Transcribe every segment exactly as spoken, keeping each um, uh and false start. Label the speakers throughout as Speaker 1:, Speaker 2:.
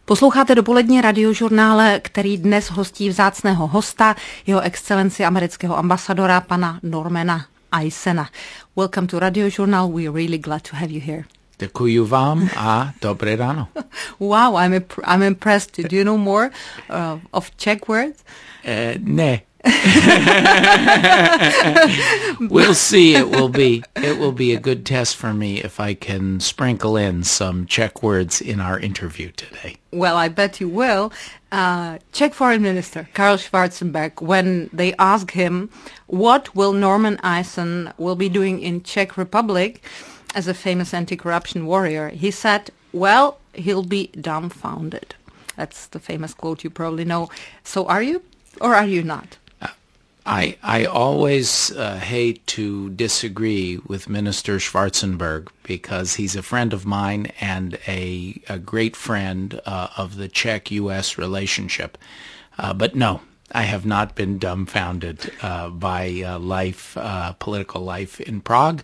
Speaker 1: Posloucháte dopolední radiožurnále, který dnes hostí vzácného hosta, jeho excelenci amerického ambasadora, pana Normana Eisena. Welcome to radiožurnál, we're really glad to have you here.
Speaker 2: Děkuji vám a dobré ráno.
Speaker 1: Wow, I'm, imp- I'm impressed. Do you know more uh, of Czech words?
Speaker 2: Uh, ne. We'll see. It will be it will be a good test for me if I can sprinkle in some Czech words in our interview today.
Speaker 1: Well, I bet you will. Uh, Czech Foreign Minister Karel Schwarzenberg, when they ask him what will Norman Eisen will be doing in Czech Republic as a famous anti-corruption warrior, he said, well, he'll be dumbfounded. That's the famous quote you probably know. So are you or are you not?
Speaker 2: I I always uh, hate to disagree with Minister Schwarzenberg because he's a friend of mine and a, a great friend uh, of the Czech-U S relationship. Uh, but no, I have not been dumbfounded uh, by uh, life, uh, political life in Prague.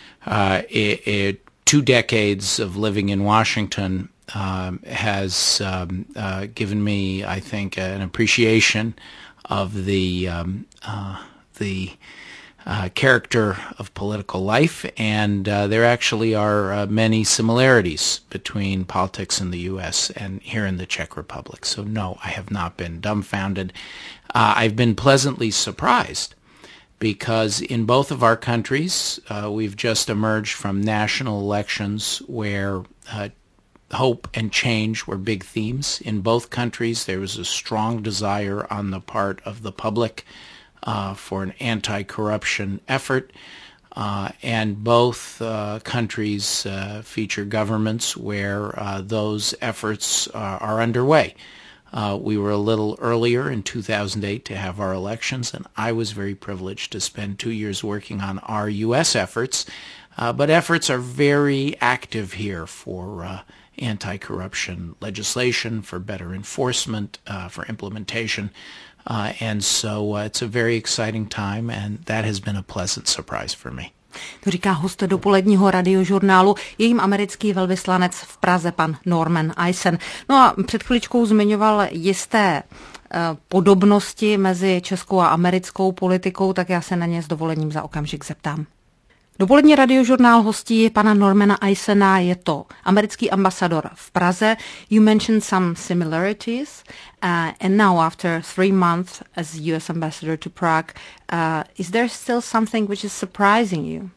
Speaker 2: Uh, it, it, two decades of living in Washington um, has um, uh, given me, I think, an appreciation of the um, uh, the uh, character of political life, and uh, there actually are uh, many similarities between politics in the U S and here in the Czech Republic. So no, I have not been dumbfounded. Uh, I've been pleasantly surprised because in both of our countries, uh, we've just emerged from national elections where uh, hope and change were big themes. In both countries, there was a strong desire on the part of the public uh, for an anti-corruption effort. Uh, and both uh, countries uh, feature governments where uh, those efforts uh, are underway. Uh, we were a little earlier in two thousand eight to have our elections, and I was very privileged to spend two years working on our U S efforts. Uh, but efforts are very active here for uh, anti-corruption legislation, for better enforcement, uh, for implementation. Uh, and so uh, it's a very exciting time, and that has been a pleasant surprise for me.
Speaker 1: To říká host dopoledního radiožurnálu, jejím americký velvyslanec v Praze, pan Norman Eisen. No a před chviličkou zmiňoval jisté uh, podobnosti mezi českou a americkou politikou, tak já se na ně s dovolením za okamžik zeptám. Dopolední radiožurnál hostí pana Normana Eisena, je to americký ambasador v Praze. You mentioned some similarities, uh, and now after three months as U S ambassador to Prague, uh, is there still something which is surprising you?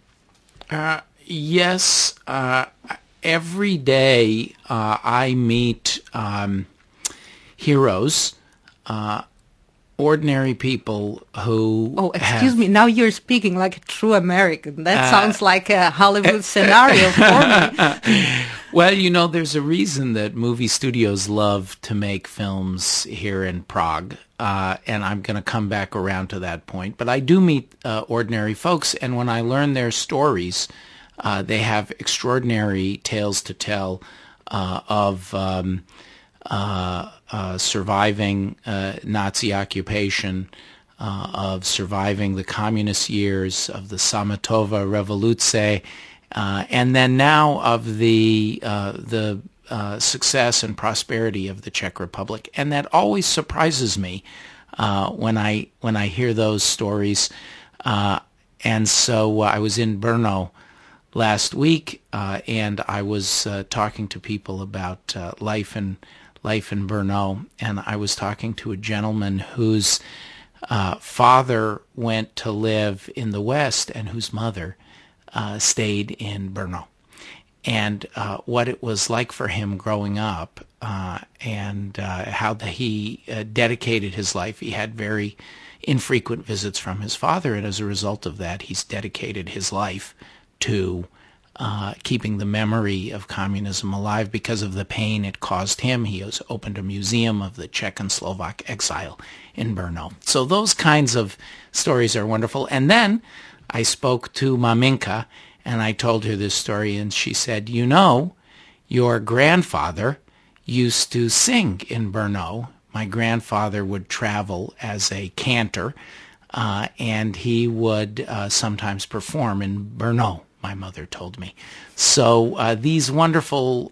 Speaker 2: Uh, yes, uh, every day uh, I meet um, heroes, uh, ordinary people who
Speaker 1: Oh, excuse
Speaker 2: have,
Speaker 1: me, now you're speaking like a true American. That uh, sounds like a Hollywood scenario for me.
Speaker 2: Well, you know, there's a reason that movie studios love to make films here in Prague, uh, and I'm going to come back around to that point. But I do meet uh, ordinary folks, and when I learn their stories, uh, they have extraordinary tales to tell uh, of um, uh, uh, surviving uh, Nazi occupation, uh, of surviving the communist years, of the Sametova Revoluce, Uh, and then now of the uh, the uh, success and prosperity of the Czech Republic, and that always surprises me uh, when I when I hear those stories. Uh, and so uh, I was in Brno last week, uh, and I was uh, talking to people about uh, life in life in Brno, and I was talking to a gentleman whose uh, father went to live in the West, and whose mother Uh, stayed in Brno, and uh, what it was like for him growing up, uh, and uh, how the, he uh, dedicated his life. He had very infrequent visits from his father, and as a result of that, he's dedicated his life to uh, keeping the memory of communism alive because of the pain it caused him. He has opened a museum of the Czech and Slovak exile in Brno. So those kinds of stories are wonderful. And then I spoke to Maminka, and I told her this story, and she said, you know, your grandfather used to sing in Brno. My grandfather would travel as a cantor, uh, and he would uh, sometimes perform in Brno, my mother told me. So uh, these wonderful uh,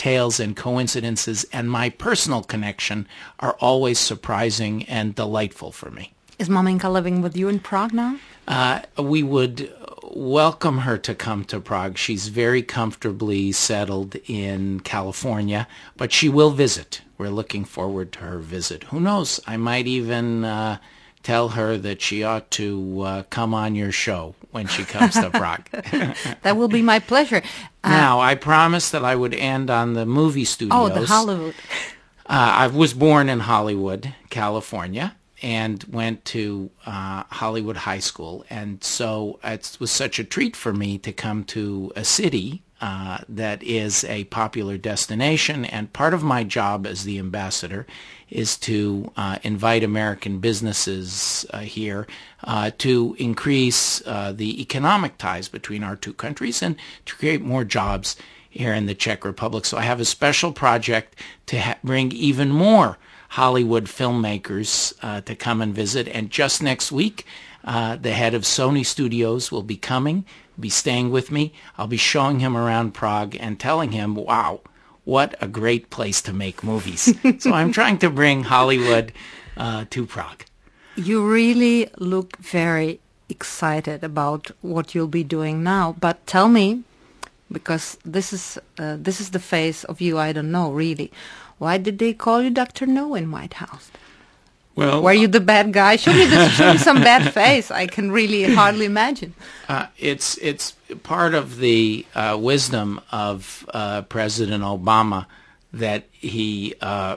Speaker 2: details and coincidences and my personal connection are always surprising and delightful for me.
Speaker 1: Is Maminka living with you in Prague now?
Speaker 2: Uh, we would welcome her to come to Prague. She's very comfortably settled in California, but she will visit. We're looking forward to her visit. Who knows? I might even uh, tell her that she ought to uh, come on your show when she comes to Prague.
Speaker 1: That will be my pleasure.
Speaker 2: Uh, now, I promised that I would end on the movie studios.
Speaker 1: Oh, the Hollywood.
Speaker 2: uh, I was born in Hollywood, California, and went to uh, Hollywood High School. And so it was such a treat for me to come to a city uh, that is a popular destination. And part of my job as the ambassador is to uh, invite American businesses uh, here uh, to increase uh, the economic ties between our two countries and to create more jobs here in the Czech Republic. So I have a special project to ha- bring even more Hollywood filmmakers uh, to come and visit. And just next week, uh, the head of Sony Studios will be coming, be staying with me. I'll be showing him around Prague and telling him, wow, what a great place to make movies. So I'm trying to bring Hollywood uh, to Prague.
Speaker 1: You really look very excited about what you'll be doing now. But tell me, because this is uh, this is the face of you I don't know, really. Why did they call you Doctor No in White House?
Speaker 2: Well,
Speaker 1: were you the bad guy? Show me, the, show me some bad face. I can really hardly imagine.
Speaker 2: Uh, it's it's part of the uh, wisdom of uh, President Obama that he uh,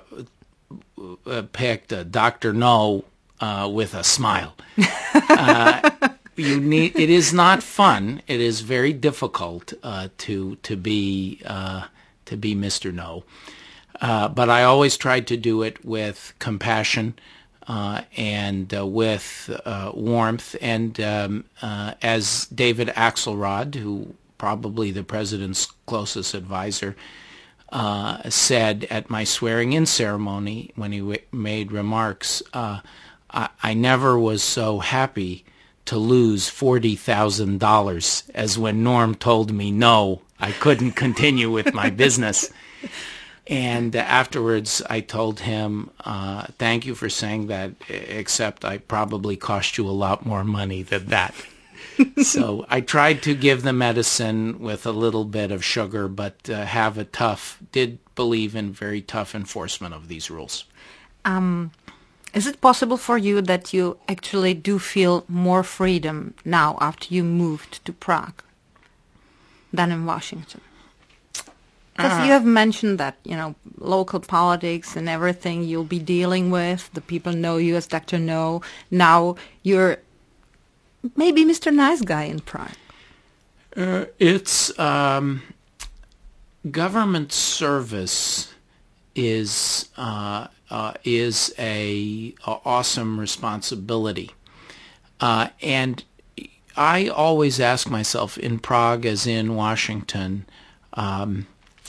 Speaker 2: picked uh, Doctor No uh, with a smile. uh, you need. It is not fun. It is very difficult uh, to to be uh, to be Mister No. Uh, but I always tried to do it with compassion uh, and uh, with uh, warmth. And um, uh, as David Axelrod, who probably the president's closest advisor, uh, said at my swearing-in ceremony when he w- made remarks, uh, I-, I never was so happy to lose forty thousand dollars as when Norm told me no, I couldn't continue with my business. And afterwards, I told him, uh, thank you for saying that, except I probably cost you a lot more money than that. So I tried to give the medicine with a little bit of sugar, but uh, have a tough, did believe in very tough enforcement of these rules.
Speaker 1: Um, is it possible for you that you actually do feel more freedom now after you moved to Prague than in Washington? Because uh, you have mentioned that, you know, local politics and everything you'll be dealing with, the people know you as Doctor No. Now you're maybe Mister Nice Guy in Prague.
Speaker 2: Uh, it's um, government service is uh, uh, is a, a awesome responsibility, uh, and I always ask myself in Prague as in Washington. Um,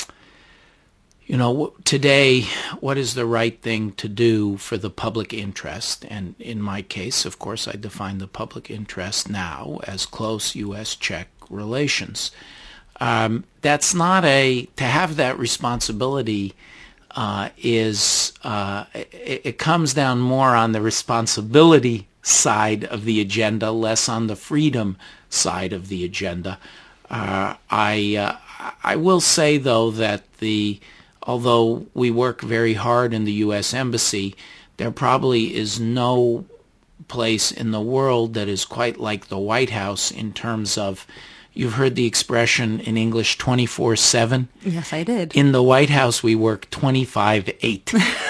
Speaker 2: You know, today, what is the right thing to do for the public interest? And in my case, of course, I define the public interest now as close U S Czech relations. Um, that's not a, to have that responsibility uh, is, uh, it, it comes down more on the responsibility side of the agenda, less on the freedom side of the agenda. Uh, I, uh, I will say, though, that the although we work very hard in the U S Embassy, there probably is no place in the world that is quite like the White House in terms of, you've heard the expression in English, twenty-four seven?
Speaker 1: Yes, I did.
Speaker 2: In the White House, we work twenty-five eight.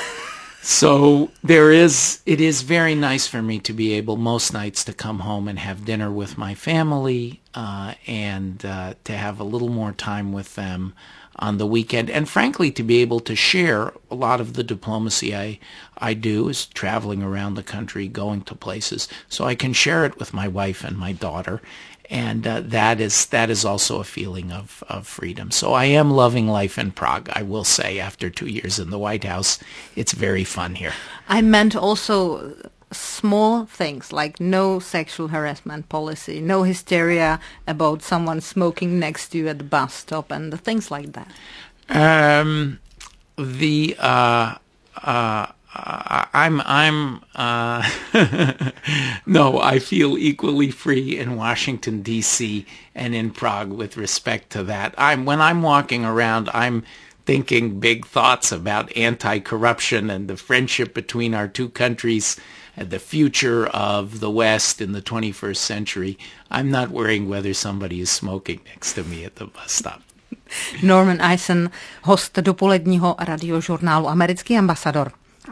Speaker 2: So there is, it is very nice for me to be able most nights to come home and have dinner with my family uh, and uh, to have a little more time with them on the weekend, and frankly to be able to share a lot of the diplomacy I I do is traveling around the country, going to places, so I can share it with my wife and my daughter, and uh, that is that is also a feeling of, of freedom. So I am loving life in Prague, I will say. After two years in the White House, it's very fun here.
Speaker 1: I meant also small things like no sexual harassment policy, no hysteria about someone smoking next to you at the bus stop and the things like that.
Speaker 2: Um, the uh, uh, I'm I'm uh, no, I feel equally free in Washington D C and in Prague with respect to that. I'm when I'm walking around, I'm thinking big thoughts about anti-corruption and the friendship between our two countries and the future of the West in the twenty-first century. I'm not worrying whether somebody is smoking next to me at the bus stop.
Speaker 1: Norman Eisen, host dopoledního radiožurnálu Americký ambasador.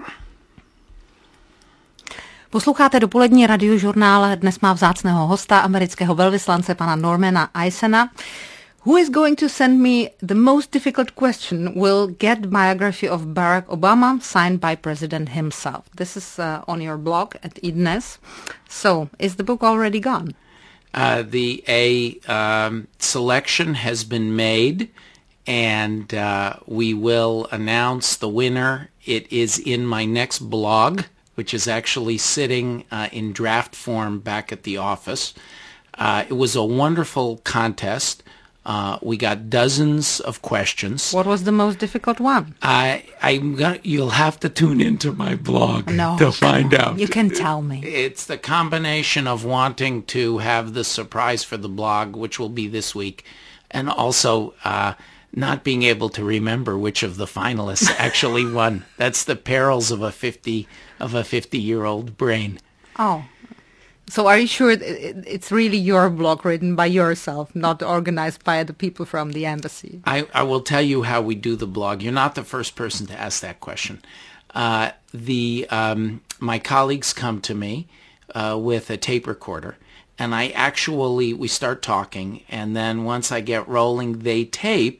Speaker 1: Posloucháte dopolední radiožurnál, dnes má vzácného hosta, amerického velvyslance pana Normana Eisena. Who is going to send me the most difficult question will get biography of Barack Obama signed by President himself. This is uh, on your blog at iDnes. So, is the book already gone?
Speaker 2: Uh, the a um, selection has been made, and uh, we will announce the winner. It is in my next blog, which is actually sitting uh, in draft form back at the office. Uh, it was a wonderful contest. Uh, we got dozens of questions.
Speaker 1: What was the most difficult one?
Speaker 2: I, I'm gonna, you'll have to tune into my blog
Speaker 1: no,
Speaker 2: to find out.
Speaker 1: You can tell me.
Speaker 2: It's the combination of wanting to have the surprise for the blog, which will be this week, and also uh, not being able to remember which of the finalists actually won. That's the perils of a fifty of a fifty-year-old brain.
Speaker 1: Oh. So are you sure it's really your blog written by yourself, not organized by the people from the embassy?
Speaker 2: I, I will tell you how we do the blog. You're not the first person to ask that question. Uh, the um, my colleagues come to me uh, with a tape recorder, and I actually, we start talking, and then once I get rolling, they tape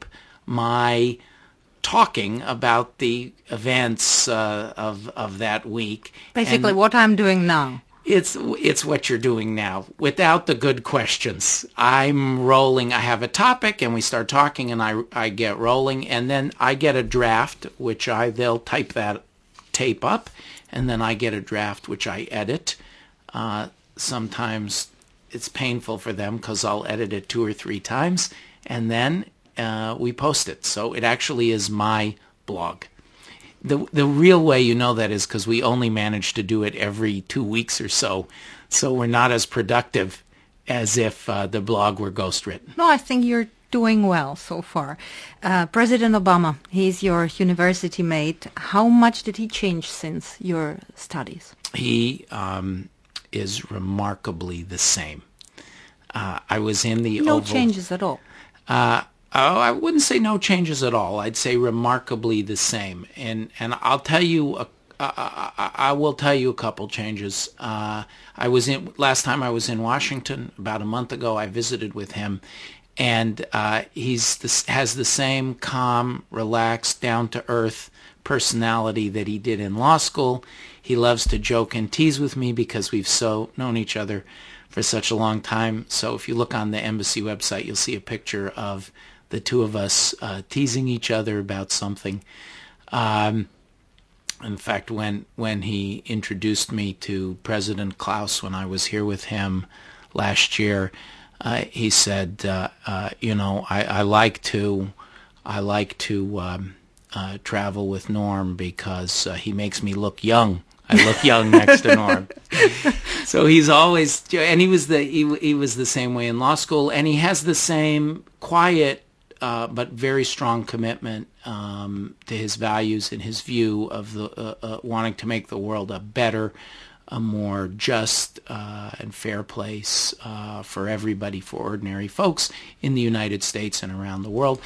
Speaker 2: my talking about the events uh, of, of that week.
Speaker 1: Basically
Speaker 2: and
Speaker 1: what I'm doing now.
Speaker 2: It's it's what you're doing now, without the good questions. I'm rolling. I have a topic, and we start talking, and I, I get rolling, and then I get a draft, which I they'll type that tape up, and then I get a draft, which I edit. Uh, sometimes it's painful for them because I'll edit it two or three times, and then uh, we post it. So it actually is my blog. The the real way you know that is because we only manage to do it every two weeks or so, so we're not as productive as if uh, the blog were ghostwritten.
Speaker 1: No, I think you're doing well so far. Uh, President Obama, he's your university mate. How much did he change since your studies?
Speaker 2: He um, is remarkably the same. Uh, I was in the
Speaker 1: No
Speaker 2: Oval,
Speaker 1: changes at all.
Speaker 2: Uh, Oh, I wouldn't say no changes at all. I'd say remarkably the same. And and I'll tell you, a, I, I, I will tell you a couple changes. Uh, I was in last time I was in Washington about a month ago. I visited with him, and uh, he's this, has the same calm, relaxed, down to earth personality that he did in law school. He loves to joke and tease with me because we've so known each other for such a long time. So if you look on the embassy website, you'll see a picture of the two of us uh, teasing each other about something. Um, in fact, when when he introduced me to President Klaus when I was here with him last year, uh, he said, uh, uh, "You know, I, I like to, I like to um, uh, travel with Norm because uh, he makes me look young. I look young next to Norm." So he's always, and he was the he, he was the same way in law school, and he has the same quiet. Uh, but very strong commitment um, to his values and his view of the uh, uh, wanting to make the world a better, a more just uh, and fair place uh, for everybody, for ordinary folks in the United States and around the world.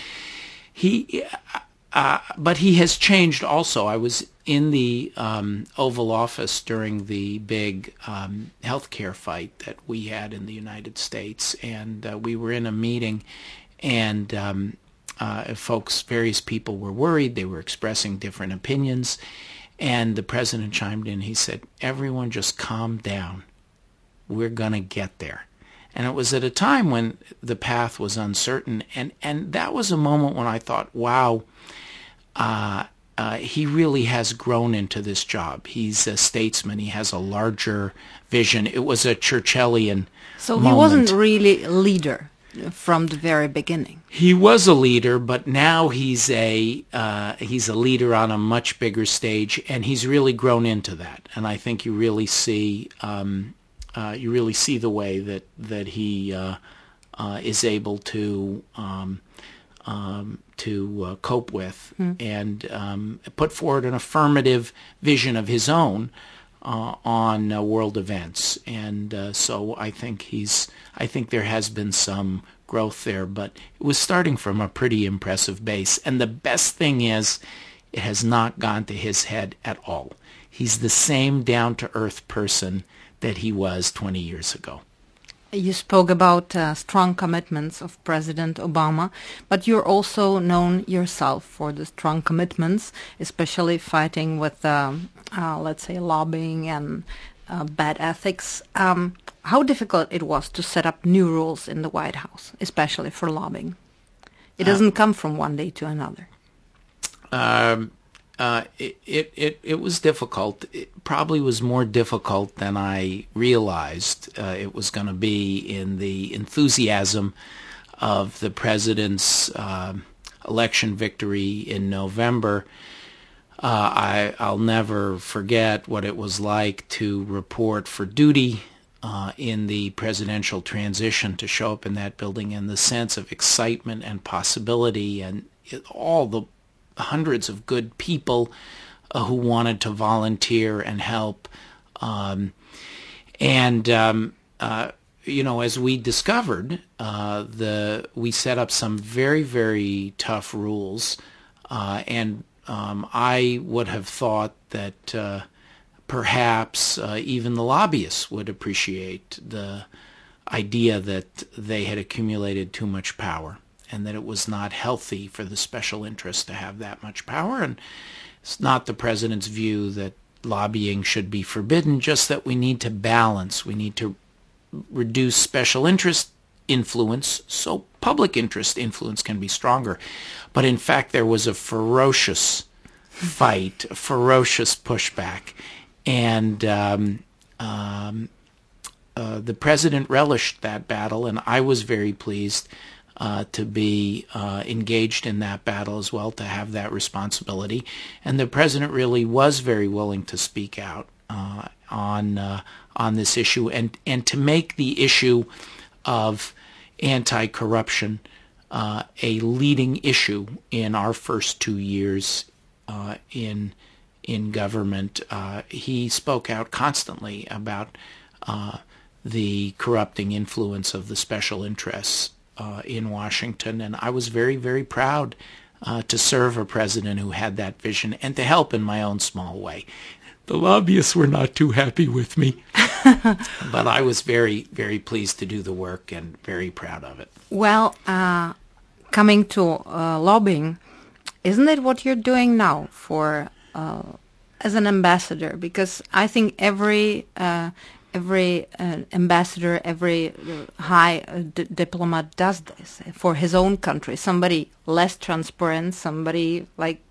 Speaker 2: He, uh, but he has changed also. I was in the um, Oval Office during the big um, healthcare fight that we had in the United States, and uh, we were in a meeting. And um, uh, folks, various people were worried. They were expressing different opinions. And the president chimed in. He said, "Everyone just calm down. We're going to get there." And it was at a time when the path was uncertain. And, and that was a moment when I thought, wow, uh, uh, he really has grown into this job. He's a statesman. He has a larger vision. It was a Churchillian
Speaker 1: So
Speaker 2: moment.
Speaker 1: he wasn't really a leader. from the very beginning.
Speaker 2: He was a leader, but now he's a uh, he's a leader on a much bigger stage, and he's really grown into that. And I think you really see um, uh, you really see the way that that he uh, uh, is able to um, um, to uh, cope with mm. and um, put forward an affirmative vision of his own uh, on uh, world events. And uh, so I think he's I think there has been some growth there, but it was starting from a pretty impressive base. And the best thing is, it has not gone to his head at all. He's the same down-to-earth person that he was twenty years ago.
Speaker 1: You spoke about uh, strong commitments of President Obama, but you're also known yourself for the strong commitments, especially fighting with, um, uh, let's say, lobbying and uh, bad ethics. Um, how difficult it was to set up new rules in the White House, especially for lobbying? It doesn't uh, come from one day to another.
Speaker 2: Um, uh, it, it, it, it was difficult. It probably was more difficult than I realized uh, it was going to be in the enthusiasm of the president's uh, election victory in November. Uh, I, I'll never forget what it was like to report for duty uh, in the presidential transition, to show up in that building, and the sense of excitement and possibility, and it, all the hundreds of good people uh, who wanted to volunteer and help. Um, and, um, uh, you know, as we discovered, uh, the we set up some very, very tough rules, uh, and Um, I would have thought that uh, perhaps uh, even the lobbyists would appreciate the idea that they had accumulated too much power and that it was not healthy for the special interests to have that much power. And it's not the president's view that lobbying should be forbidden, just that we need to balance. We need to reduce special interest influence so public interest influence can be stronger. But in fact, there was a ferocious fight, a ferocious pushback, and um, um, uh, the president relished that battle, and I was very pleased uh, to be uh, engaged in that battle as well, to have that responsibility. And the president really was very willing to speak out uh, on uh, on this issue, and and to make the issue of anti-corruption uh, a leading issue in our first two years uh, in in government. Uh, he spoke out constantly about uh, the corrupting influence of the special interests uh, in Washington, and I was very, very proud uh, to serve a president who had that vision and to help in my own small way. The lobbyists were not too happy with me, but I was very, very pleased to do the work and very proud of it.
Speaker 1: Well, uh, coming to uh, lobbying, isn't it what you're doing now for uh, as an ambassador? Because I think every uh, every uh, ambassador, every high uh, d diplomat does this for his own country. Somebody less transparent, somebody like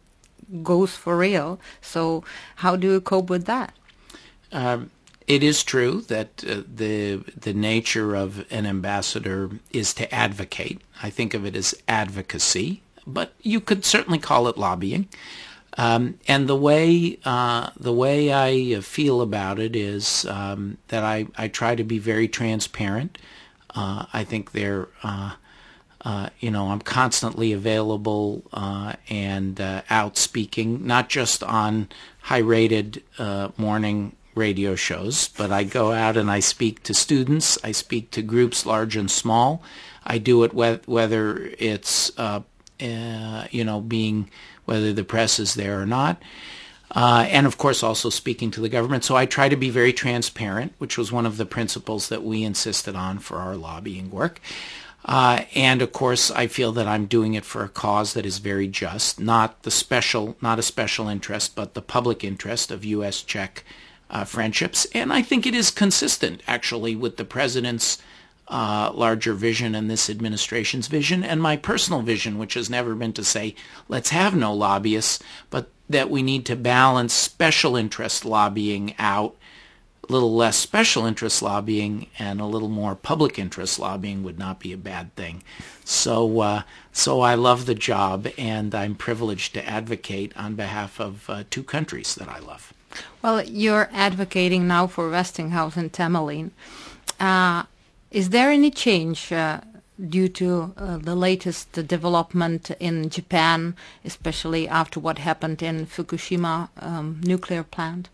Speaker 1: goes for real. So how do you cope with that?
Speaker 2: Um, it is true that uh, the the nature of an ambassador is to advocate. I think of it as advocacy, but you could certainly call it lobbying. Um, and the way uh, the way I feel about it is um, that I, I try to be very transparent. Uh, I think they're uh, Uh, you know, I'm constantly available uh, and uh, out speaking, not just on high-rated uh, morning radio shows, but I go out and I speak to students. I speak to groups large and small. I do it wh whether it's, uh, uh, you know, being, whether the press is there or not. Uh, and, of course, also speaking to the government. So I try to be very transparent, which was one of the principles that we insisted on for our lobbying work. Uh, and of course, I feel that I'm doing it for a cause that is very just, not the special, not a special interest, but the public interest of U S Czech uh, friendships. And I think it is consistent, actually, with the president's uh, larger vision and this administration's vision, and my personal vision, which has never been to say, let's have no lobbyists, but that we need to balance special interest lobbying out, a little less special interest lobbying and a little more public interest lobbying would not be a bad thing. So uh, so I love the job, and I'm privileged to advocate on behalf of uh, two countries that I love.
Speaker 1: Well, you're advocating now for Westinghouse and Temelín. Uh, is there any change uh, due to uh, the latest development in Japan, especially after what happened in Fukushima um, nuclear plant?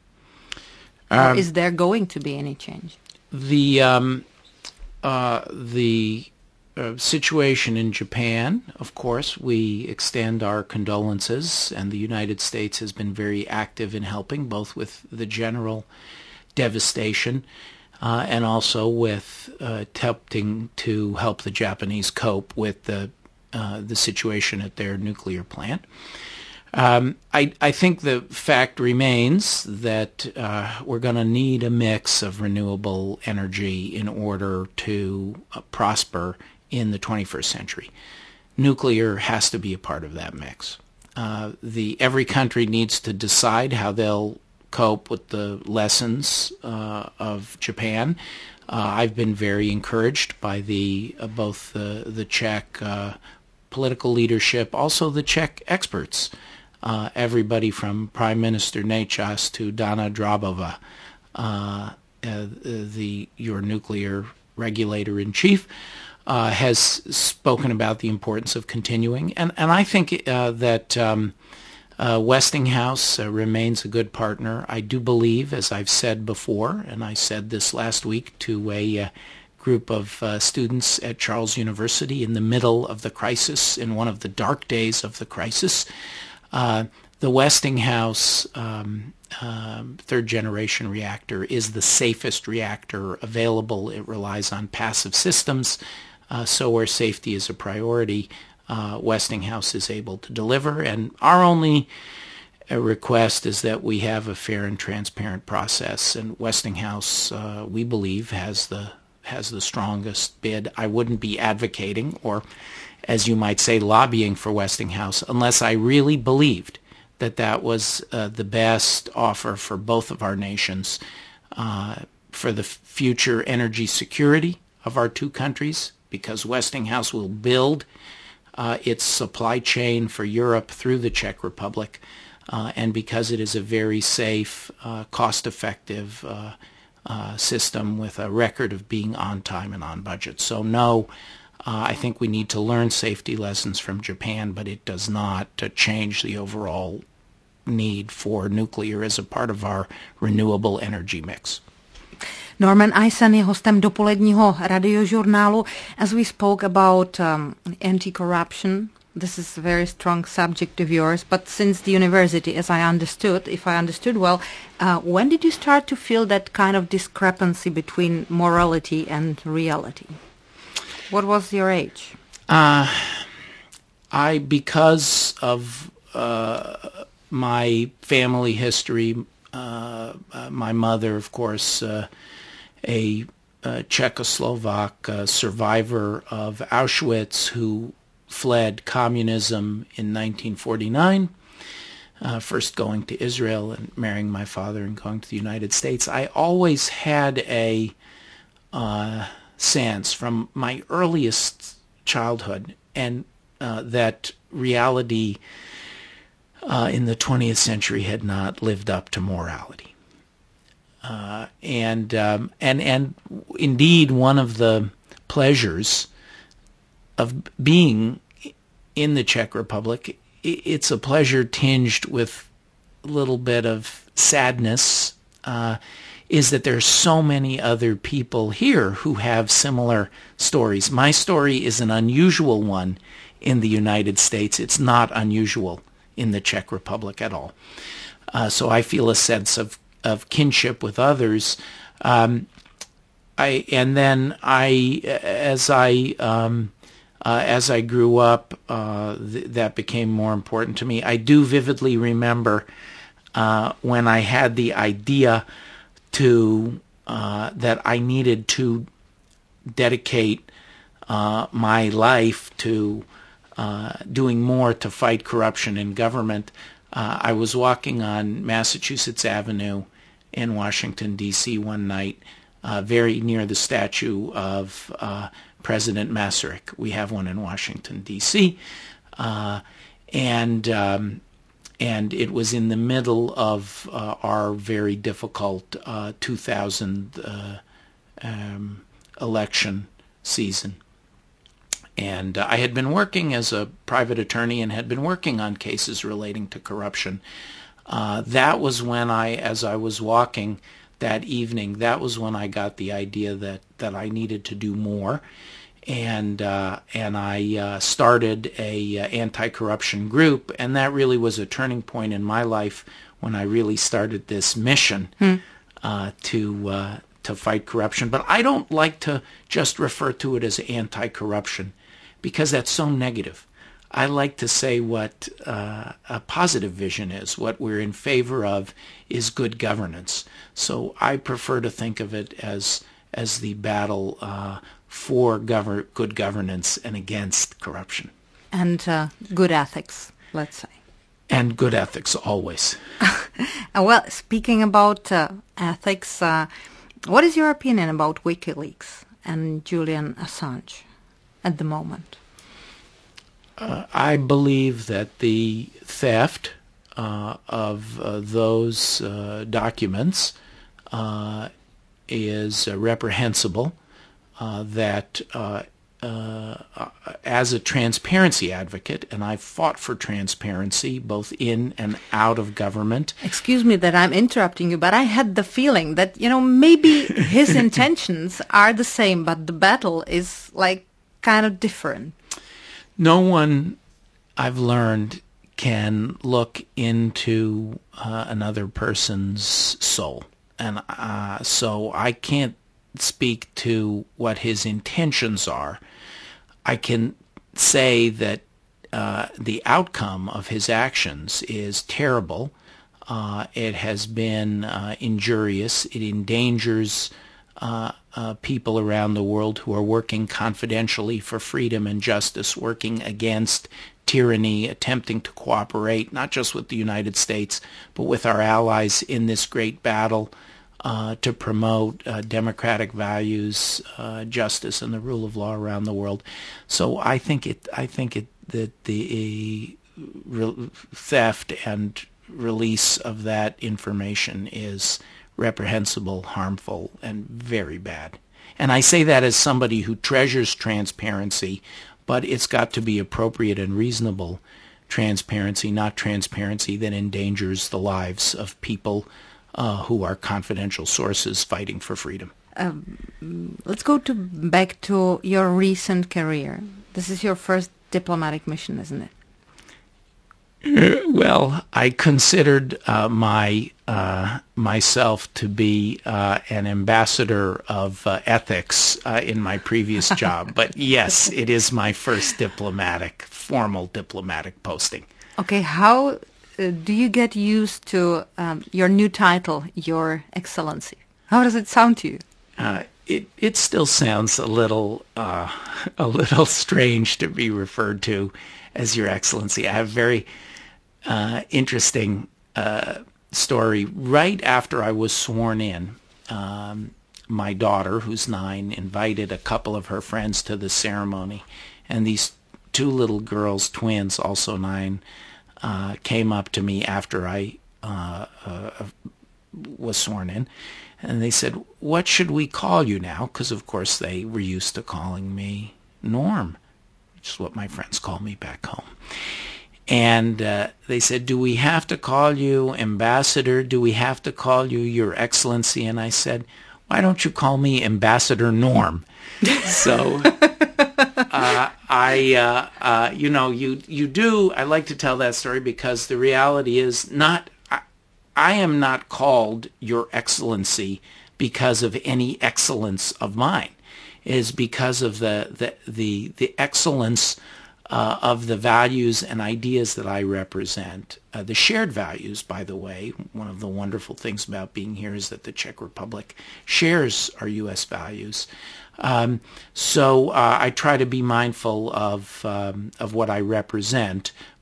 Speaker 1: Or um, is there going to be any change?
Speaker 2: The um, uh, the uh, situation in Japan, of course, we extend our condolences, and the United States has been very active in helping, both with the general devastation uh, and also with uh, attempting to help the Japanese cope with the uh, the situation at their nuclear plant. Um, I, I think the fact remains that uh, we're going to need a mix of renewable energy in order to uh, prosper in the twenty-first century. Nuclear has to be a part of that mix. Uh, the every country needs to decide how they'll cope with the lessons uh, of Japan. Uh, I've been very encouraged by the uh, both the the Czech uh, political leadership, also the Czech experts. Uh, everybody from Prime Minister Nečas to Dana Drábová, uh, uh, the your nuclear regulator-in-chief, uh, has spoken about the importance of continuing. And, and I think uh, that um, uh, Westinghouse uh, remains a good partner. I do believe, as I've said before, and I said this last week to a uh, group of uh, students at Charles University in the middle of the crisis, in one of the dark days of the crisis, Uh, the Westinghouse um, uh, third-generation reactor is the safest reactor available. It relies on passive systems, uh, so where safety is a priority, uh, Westinghouse is able to deliver. And our only uh, request is that we have a fair and transparent process. And Westinghouse, uh, we believe, has the has the strongest bid. I wouldn't be advocating or, as you might say, lobbying for Westinghouse unless I really believed that that was uh, the best offer for both of our nations, uh, for the future energy security of our two countries, because Westinghouse will build uh, its supply chain for Europe through the Czech Republic, uh, and because it is a very safe, uh, cost-effective uh, uh, system with a record of being on time and on budget. So no, Uh, I think we need to learn safety lessons from Japan, but it does not uh, change the overall need for nuclear as a part of our renewable energy mix.
Speaker 1: Norman Eisen je hostem dopoledního radiožurnálu. As we spoke about um, anti-corruption, this is a very strong subject of yours, but since the university, as I understood, if I understood well, uh, when did you start to feel that kind of discrepancy between morality and reality? What was your age?
Speaker 2: Uh, I, because of uh, my family history, uh, uh, my mother, of course, uh, a, a Czechoslovak uh, survivor of Auschwitz who fled communism in nineteen forty-nine, uh, first going to Israel and marrying my father and going to the United States. I always had a Uh, sense from my earliest childhood, and uh, that reality uh, in the twentieth century had not lived up to morality. Uh, and um, and and indeed, one of the pleasures of being in the Czech Republic, it's a pleasure tinged with a little bit of sadness, uh, is that there are so many other people here who have similar stories. My story is an unusual one in the United States. It's not unusual in the Czech Republic at all. Uh, so I feel a sense of, of kinship with others. Um, I and then I, as I um, uh, as I grew up, uh, th- that became more important to me. I do vividly remember uh, when I had the idea to uh, that I needed to dedicate uh, my life to uh, doing more to fight corruption in government. Uh, I was walking on Massachusetts Avenue in Washington, D C one night, uh, very near the statue of uh, President Masaryk. We have one in Washington, D C, uh, and um, and it was in the middle of uh, our very difficult uh, two thousand uh, um, election season. And uh, I had been working as a private attorney and had been working on cases relating to corruption. Uh, that was when I, as I was walking that evening, that was when I got the idea that, that I needed to do more. And uh, and I uh, started a uh, anti-corruption group, and that really was a turning point in my life when I really started this mission hmm. uh, to uh, to fight corruption. But I don't like to just refer to it as anti-corruption, because that's so negative. I like to say what uh, a positive vision is. What we're in favor of is good governance. So I prefer to think of it as as the battle uh, for gover- good governance and against corruption.
Speaker 1: And uh, good ethics, let's say.
Speaker 2: And good ethics, always.
Speaker 1: Well, speaking about uh, ethics, uh, what is your opinion about WikiLeaks and Julian Assange at the moment?
Speaker 2: Uh, I believe that the theft uh, of uh, those uh, documents uh, is uh, reprehensible, uh, that uh, uh, as a transparency advocate, and I've fought for transparency both in and out of government.
Speaker 1: Excuse me that I'm interrupting you, but I had the feeling that, you know, maybe his intentions are the same, but the battle is like kind of different.
Speaker 2: No one, I've learned, can look into uh, another person's soul. And uh, so I can't speak to what his intentions are. I can say that uh, the outcome of his actions is terrible. Uh, it has been uh, injurious. It endangers uh, uh, people around the world who are working confidentially for freedom and justice, working against tyranny, attempting to cooperate, not just with the United States, but with our allies in this great battle uh, to promote uh, democratic values, uh, justice, and the rule of law around the world. So I think it. I think it that the re- theft and release of that information is reprehensible, harmful, and very bad. And I say that as somebody who treasures transparency, but it's got to be appropriate and reasonable transparency, not transparency that endangers the lives of people uh, who are confidential sources fighting for freedom.
Speaker 1: Um, let's go to back to your recent career. This is your first diplomatic mission, isn't it?
Speaker 2: Uh, well, I considered uh, my uh, myself to be uh, an ambassador of uh, ethics uh, in my previous job, but yes, it is my first diplomatic, formal diplomatic posting.
Speaker 1: Okay, how uh, do you get used to um, your new title, Your Excellency? How does it sound to you?
Speaker 2: Uh, it it still sounds a little uh, a little strange to be referred to as Your Excellency. I have very Uh, interesting uh, story. Right after I was sworn in, um, my daughter, who's nine, invited a couple of her friends to the ceremony, and these two little girls, twins, also nine, uh, came up to me after I uh, uh, was sworn in, and they said, "What should we call you now?" Because, of course, they were used to calling me Norm, which is what my friends call me back home. And uh, they said, "Do we have to call you Ambassador? Do we have to call you Your Excellency?" And I said, "Why don't you call me Ambassador Norm?" So uh, I, uh, uh, you know, you you do. I like to tell that story because the reality is not. I, I am not called Your Excellency because of any excellence of mine. It is because of the the the, the excellence Uh, of the values and ideas that I represent. Uh, the shared values, by the way, one of the wonderful things about being here is that the Czech Republic shares our U S values. Um, so uh, I try to be mindful of um, of what I represent,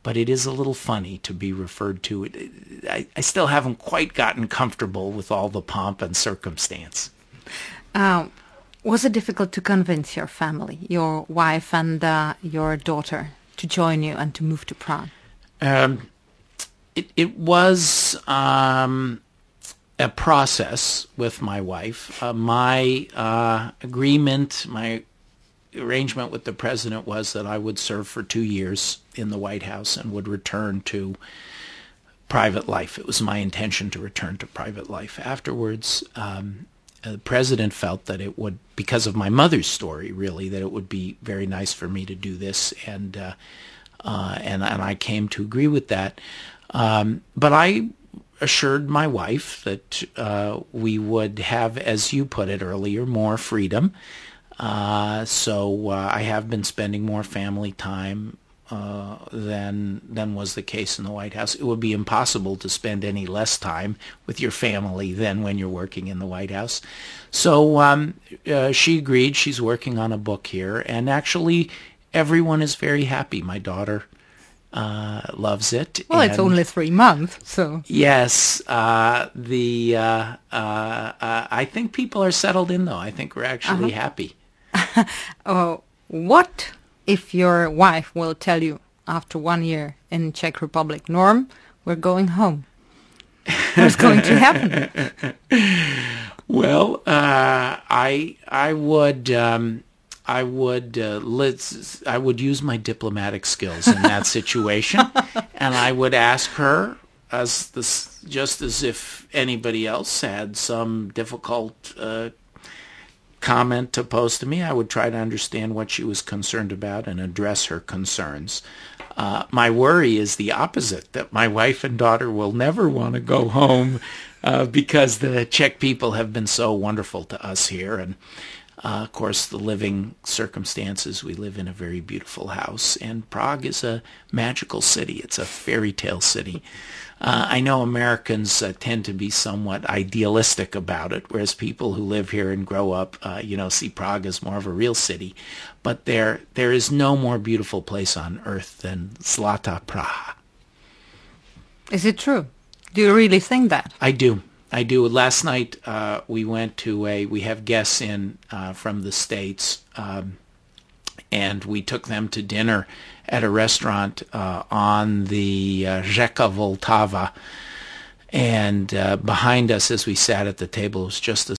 Speaker 2: but it is a little funny to be referred to. I, I still haven't quite gotten comfortable with all the pomp and circumstance.
Speaker 1: Um, was it difficult to convince your family, your wife and uh, your daughter, to join you and to move to Prague?
Speaker 2: Um, it, it was um, a process with my wife. Uh, my uh, agreement, my arrangement with the president was that I would serve for two years in the White House and would return to private life. It was my intention to return to private life afterwards. Um, the president felt that it would, because of my mother's story, really, that it would be very nice for me to do this, and uh, uh, and and I came to agree with that. Um, but I assured my wife that uh, we would have, as you put it earlier, more freedom. Uh, so uh, I have been spending more family time uh, than than was the case in the White House. It would be impossible to spend any less time with your family than when you're working in the White House. So um, uh, she agreed. She's working on a book here, and actually everyone is very happy. My daughter uh, loves it.
Speaker 1: Well,
Speaker 2: and
Speaker 1: it's only three months, so...
Speaker 2: Yes, uh, the uh, uh, uh, I think people are settled in, though. I think we're actually
Speaker 1: Uh-huh.
Speaker 2: happy.
Speaker 1: uh, what if your wife will tell you after one year in Czech Republic, Norm, we're going home? What's going to happen?
Speaker 2: Well, uh, I I would um, I would uh, let's I would use my diplomatic skills in that situation, and I would ask her, as this, just as if anybody else had some difficult uh, comment to pose to me, I would try to understand what she was concerned about and address her concerns. Uh, my worry is the opposite, that my wife and daughter will never want to go home uh, because the Czech people have been so wonderful to us here. And, uh, of course, the living circumstances. We live in a very beautiful house, and Prague is a magical city. It's a fairy tale city. Uh, I know Americans uh, tend to be somewhat idealistic about it, whereas people who live here and grow up, uh, you know, see Prague as more of a real city. But there, there is no more beautiful place on earth than Zlatá Praha.
Speaker 1: Is it true? Do you really think that?
Speaker 2: I do. I do. Last night uh, we went to a, we have guests in uh, from the States, um, and we took them to dinner at a restaurant uh, on the uh, Řeka Vltava. And uh, behind us, as we sat at the table, was just a